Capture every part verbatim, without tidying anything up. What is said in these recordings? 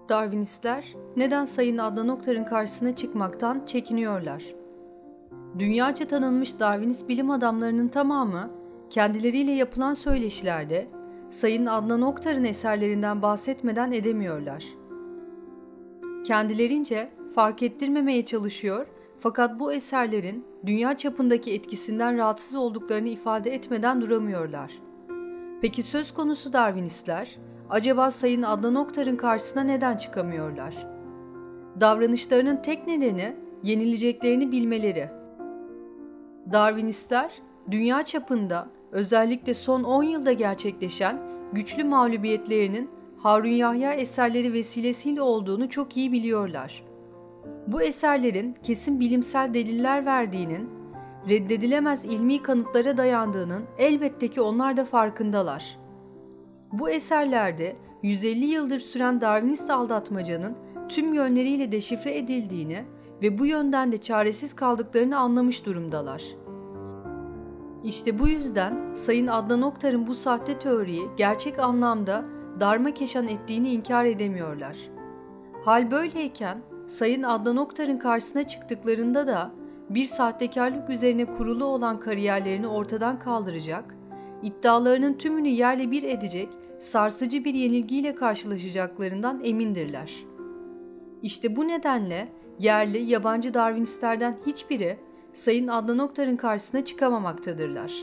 Darwinistler neden Sayın Adnan Oktar'ın karşısına çıkmaktan çekiniyorlar? Dünyaca tanınmış Darwinist bilim adamlarının tamamı kendileriyle yapılan söyleşilerde Sayın Adnan Oktar'ın eserlerinden bahsetmeden edemiyorlar. Kendilerince fark ettirmemeye çalışıyor fakat bu eserlerin dünya çapındaki etkisinden rahatsız olduklarını ifade etmeden duramıyorlar. Peki söz konusu Darwinistler acaba Sayın Adnan Oktar'ın karşısına neden çıkamıyorlar? Davranışlarının tek nedeni yenileceklerini bilmeleri. Darwinistler dünya çapında özellikle son on yılda gerçekleşen güçlü mağlubiyetlerinin Harun Yahya eserleri vesilesiyle olduğunu çok iyi biliyorlar. Bu eserlerin kesin bilimsel deliller verdiğinin, reddedilemez ilmi kanıtlara dayandığının elbette ki onlar da farkındalar. Bu eserlerde yüz elli yıldır süren Darwinist aldatmacanın tüm yönleriyle deşifre edildiğini ve bu yönden de çaresiz kaldıklarını anlamış durumdalar. İşte bu yüzden Sayın Adnan Oktar'ın bu sahte teoriyi gerçek anlamda darmakeşan ettiğini inkar edemiyorlar. Hal böyleyken Sayın Adnan Oktar'ın karşısına çıktıklarında da bir sahtekarlık üzerine kurulu olan kariyerlerini ortadan kaldıracak, iddialarının tümünü yerle bir edecek sarsıcı bir yenilgiyle karşılaşacaklarından emindirler. İşte bu nedenle yerli, yabancı Darwinistlerden hiçbiri Sayın Adnan Oktar'ın karşısına çıkamamaktadırlar.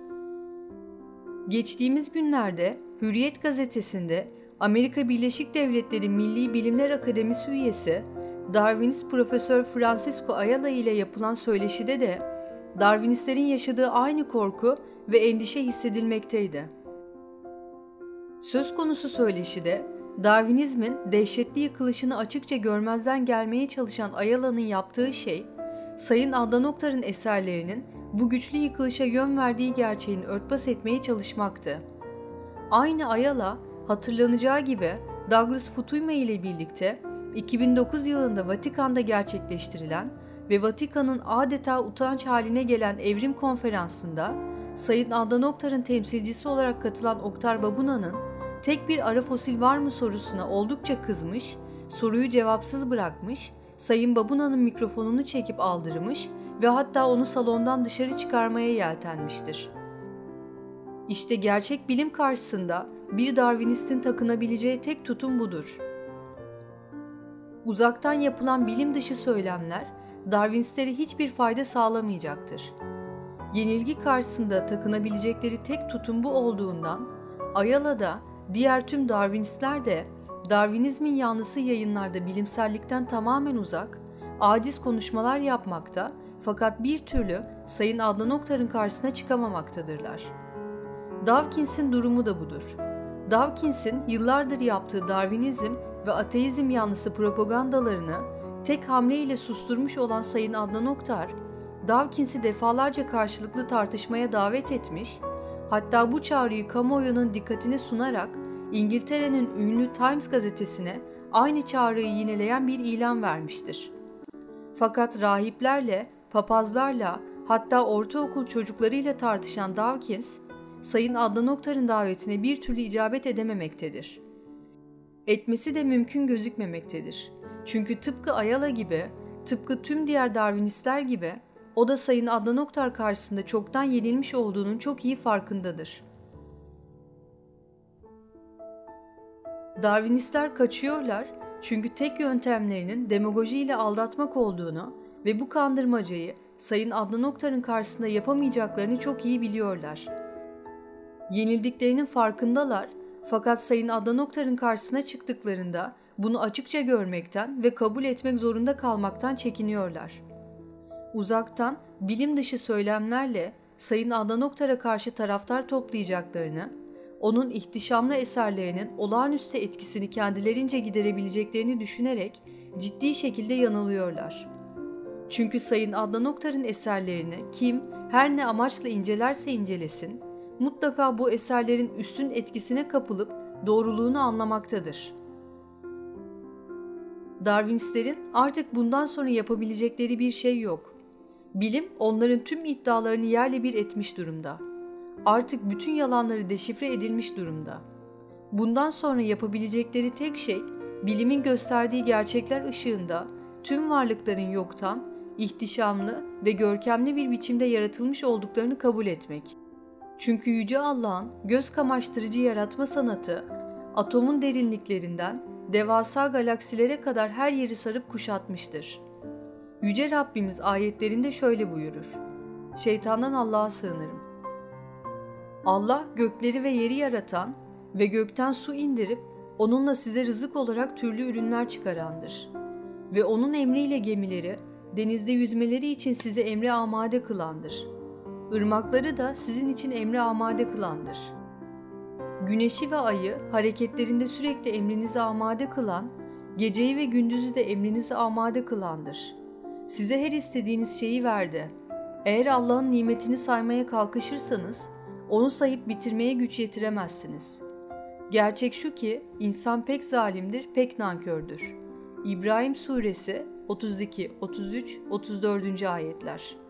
Geçtiğimiz günlerde Hürriyet gazetesinde Amerika Birleşik Devletleri Milli Bilimler Akademisi üyesi Darwinist Profesör Francisco Ayala ile yapılan söyleşide de Darwinistlerin yaşadığı aynı korku ve endişe hissedilmekteydi. Söz konusu söyleşide Darwinizmin dehşetli yıkılışını açıkça görmezden gelmeye çalışan Ayala'nın yaptığı şey, Sayın Adnan Oktar'ın eserlerinin bu güçlü yıkılışa yön verdiği gerçeğini örtbas etmeye çalışmaktı. Aynı Ayala, hatırlanacağı gibi Douglas Futuyma ile birlikte iki bin dokuz yılında Vatikan'da gerçekleştirilen ve Vatikan'ın adeta utanç haline gelen Evrim Konferansı'nda Sayın Adnan Oktar'ın temsilcisi olarak katılan Oktar Babuna'nın tek bir ara fosil var mı sorusuna oldukça kızmış, soruyu cevapsız bırakmış, Sayın Babuna'nın mikrofonunu çekip aldırmış ve hatta onu salondan dışarı çıkarmaya yeltenmiştir. İşte gerçek bilim karşısında bir Darwinistin takınabileceği tek tutum budur. Uzaktan yapılan bilim dışı söylemler Darwinistlere hiçbir fayda sağlamayacaktır. Yenilgi karşısında takınabilecekleri tek tutum bu olduğundan Ayala da diğer tüm Darwinistler de Darwinizmin yanlısı yayınlarda bilimsellikten tamamen uzak, aciz konuşmalar yapmakta fakat bir türlü Sayın Adnan Oktar'ın karşısına çıkamamaktadırlar. Dawkins'in durumu da budur. Dawkins'in yıllardır yaptığı Darwinizm ve ateizm yanlısı propagandalarını tek hamleyle susturmuş olan Sayın Adnan Oktar, Dawkins'i defalarca karşılıklı tartışmaya davet etmiş, hatta bu çağrıyı kamuoyunun dikkatine sunarak İngiltere'nin ünlü Times gazetesine aynı çağrıyı yineleyen bir ilan vermiştir. Fakat rahiplerle, papazlarla, hatta ortaokul çocuklarıyla tartışan Dawkins, Sayın Adnan Oktar'ın davetine bir türlü icabet edememektedir. Etmesi de mümkün gözükmemektedir. Çünkü tıpkı Ayala gibi, tıpkı tüm diğer Darwinistler gibi, o da Sayın Adnan Oktar karşısında çoktan yenilmiş olduğunun çok iyi farkındadır. Darwinistler kaçıyorlar çünkü tek yöntemlerinin demagojiyle aldatmak olduğunu ve bu kandırmacayı Sayın Adnan Oktar'ın karşısında yapamayacaklarını çok iyi biliyorlar. Yenildiklerinin farkındalar fakat Sayın Adnan Oktar'ın karşısına çıktıklarında bunu açıkça görmekten ve kabul etmek zorunda kalmaktan çekiniyorlar. Uzaktan bilim dışı söylemlerle Sayın Adnan Oktar'a karşı taraftar toplayacaklarını, onun ihtişamlı eserlerinin olağanüstü etkisini kendilerince giderebileceklerini düşünerek ciddi şekilde yanılıyorlar. Çünkü Sayın Adnan Oktar'ın eserlerini kim her ne amaçla incelerse incelesin, mutlaka bu eserlerin üstün etkisine kapılıp doğruluğunu anlamaktadır. Darwinistlerin artık bundan sonra yapabilecekleri bir şey yok. Bilim onların tüm iddialarını yerle bir etmiş durumda. Artık bütün yalanları deşifre edilmiş durumda. Bundan sonra yapabilecekleri tek şey bilimin gösterdiği gerçekler ışığında tüm varlıkların yoktan, ihtişamlı ve görkemli bir biçimde yaratılmış olduklarını kabul etmek. Çünkü Yüce Allah'ın göz kamaştırıcı yaratma sanatı, atomun derinliklerinden devasa galaksilere kadar her yeri sarıp kuşatmıştır. Yüce Rabbimiz ayetlerinde şöyle buyurur: Şeytandan Allah'a sığınırım. Allah gökleri ve yeri yaratan ve gökten su indirip onunla size rızık olarak türlü ürünler çıkarandır. Ve onun emriyle gemileri, denizde yüzmeleri için size emre amade kılandır. Irmakları da sizin için emre amade kılandır. Güneşi ve ayı hareketlerinde sürekli emrinize amade kılan, geceyi ve gündüzü de emrinize amade kılandır. Size her istediğiniz şeyi verdi. Eğer Allah'ın nimetini saymaya kalkışırsanız, onu sayıp bitirmeye güç yetiremezsiniz. Gerçek şu ki, insan pek zalimdir, pek nankördür. İbrahim Suresi otuz iki, otuz üç, otuz dördüncü ayetler.